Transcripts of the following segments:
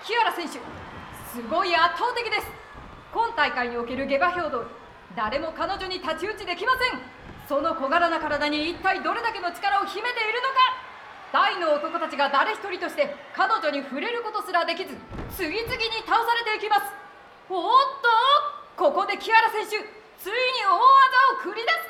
キアラ選手、すごい圧倒的です。今大会における下馬評道、誰も彼女に太刀打ちできません。その小柄な体に一体どれだけの力を秘めているのか。大の男たちが誰一人として彼女に触れることすらできず、次々に倒されていきます。おっと、ここでキアラ選手、ついに大技を繰り出すか。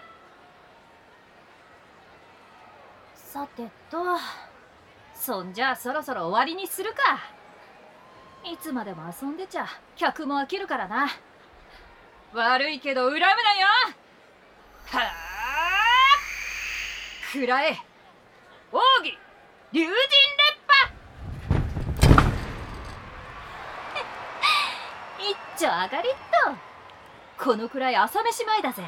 さてと、そんじゃあそろそろ終わりにするか。いつまでも遊んでちゃ客も飽きるからな。悪いけど恨むなよ。はあ、くらえ奥義龍神烈波。一丁上がりっと。このくらい朝飯前だぜ。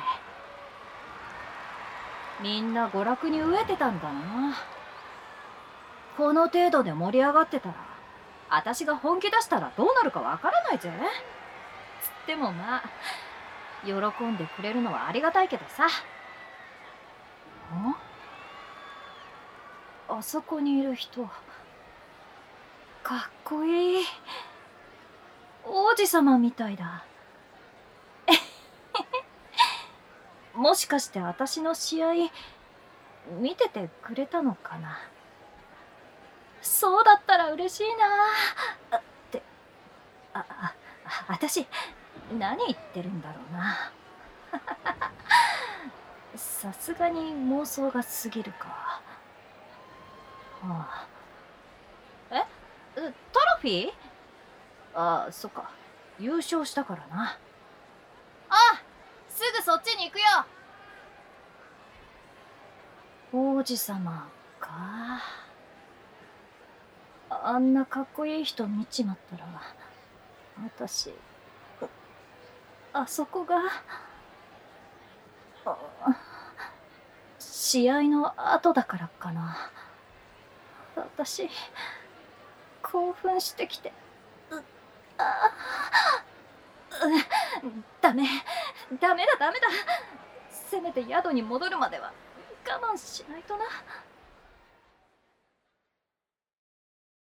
みんな娯楽に飢えてたんだな。この程度で盛り上がってたら、私が本気出したらどうなるかわからないぜ。つってもまあ、喜んでくれるのはありがたいけどさ。あそこにいる人、かっこいい。王子様みたいだ。もしかして私の試合見ててくれたのかな。そうだったら嬉しいな。って私何言ってるんだろうな。さすがに妄想が過ぎるか。トロフィー？そっか、優勝したからな。すぐそっちに行くよ。王子様か。あんなかっこいい人見ちまったら、私、あそこが試合の後だからかな。私興奮してきて、ダメだ。せめて宿に戻るまでは我慢しないとな。